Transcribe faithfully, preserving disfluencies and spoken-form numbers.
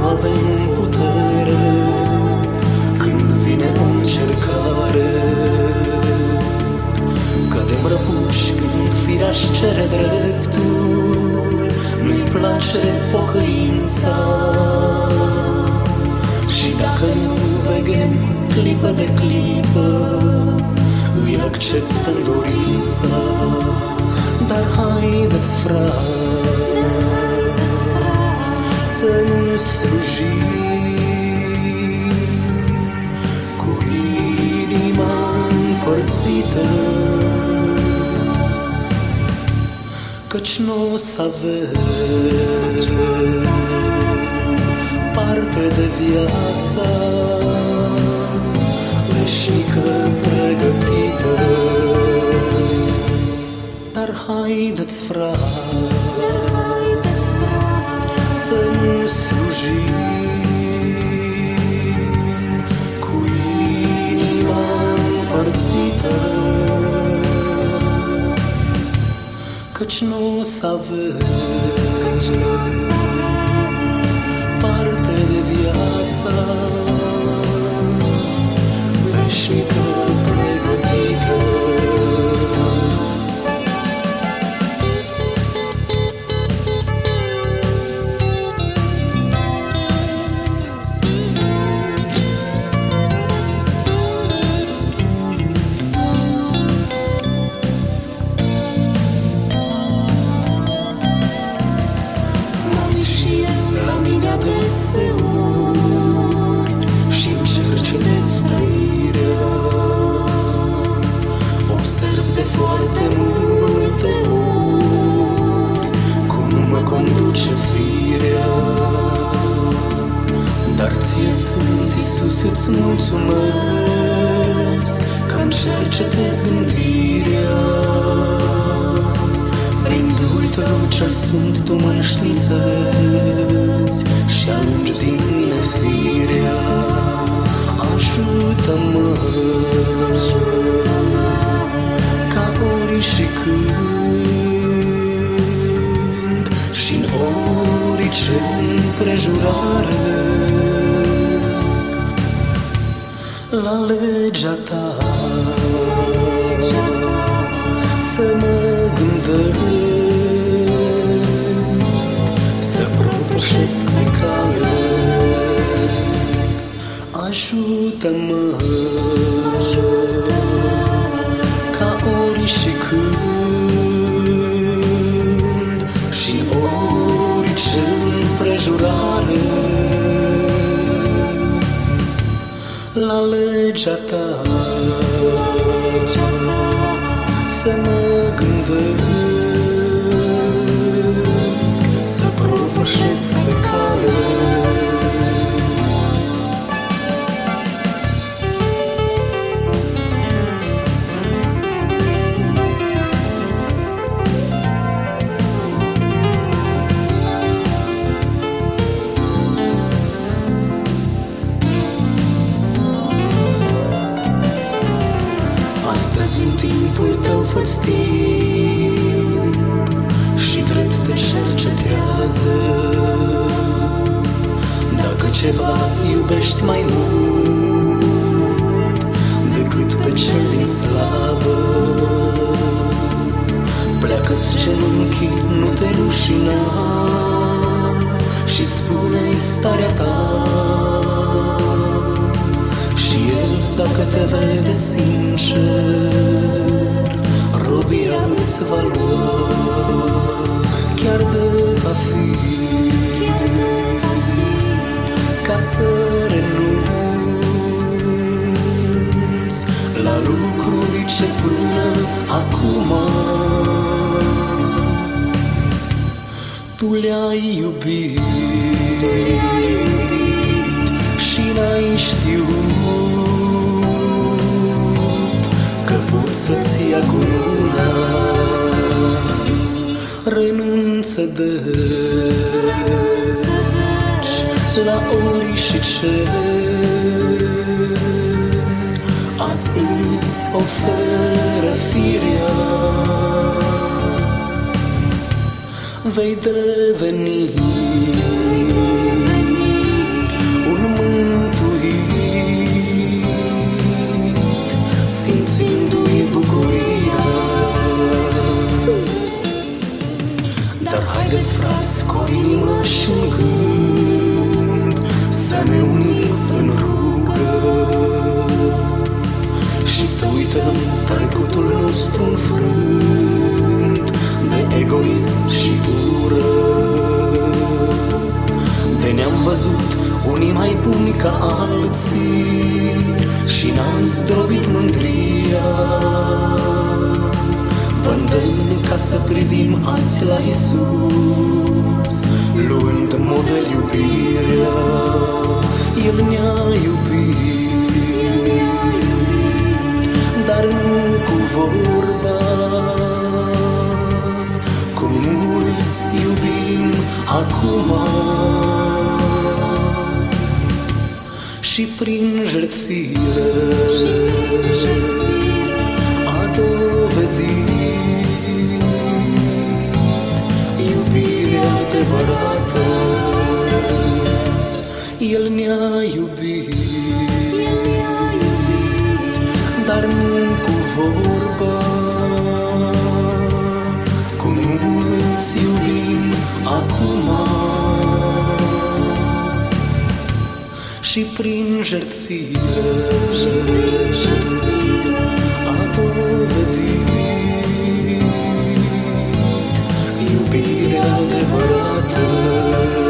avem putere când vine încercare. Cădem răpuși când firea-și cere dreptul, nu-i place pocăința. Și dacă nu veghem clipă de clipă, îi acceptăm dorința. Dar haideți, frați, să nu slujim cu inima împărțită, căci nu o să avem parte de viața veșnică pregătită. Dar haideți, frați, să nu slujim cu inima împărțită, căci nu o să avem parte de viața veșnică pregătită. Și-mi cercete străirea, observ de foarte multe ori cum mă conduce firea. Dar ție, Sfânt Iisus, îți mulțumesc că-mi cercetezi gândirea. Prin Duhul Tău cel Sfânt Tu mă înștiințezi și alungi din mine firea. Ajută-mă ca ori și când și-n orice împrejurare la legea Ta să mă gândesc, să propășesc pe cale. Ajută-mă ca ori și când și orice împrejurare la legea Ta să mă gândesc, să propășesc pe cale. Timpul Tău fă-ți timp și drept te cercetează. Dacă ceva iubești mai mult decât pe cel din slavă, pleacă-ți genunchii, nu te rușina și spune-i starea ta. Și El, dacă te vede sincer, robia îți va lua, chiar de va fi, ca să renunți la lucruri ce până acum Tu le-ai iubit și n-ai știut că pot să-ți ia cununa. Renunță deci la ori și ce azi îți oferă firea. Vei deveni unii mai buni ca alții și n-am zdrobit mândria. Vă îndemn ca să privim azi la Iisus, luând model iubirea. El ne-a iubit, dar nu cu vorba, cum mulți iubim acum. Și prin jertfire a dovedit iubirea adevărată. El ne-a iubit, dar nu cu vorba, cum mulți iubim acum. Și prin jertfire a dovedit iubirea adevărată.